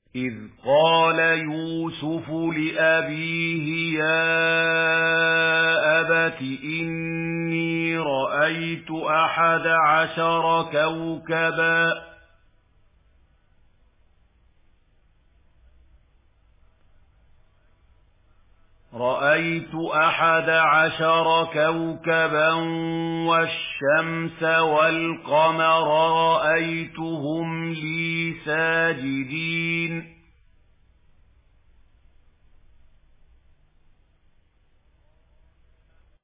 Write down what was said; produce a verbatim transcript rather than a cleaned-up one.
إذ قال يوسف لأبيه يا أبت إني رأيت أحد عشر كوكبا رأيت أحد عشر كوكبا والشمس والقمر رأيتهم لي ساجدين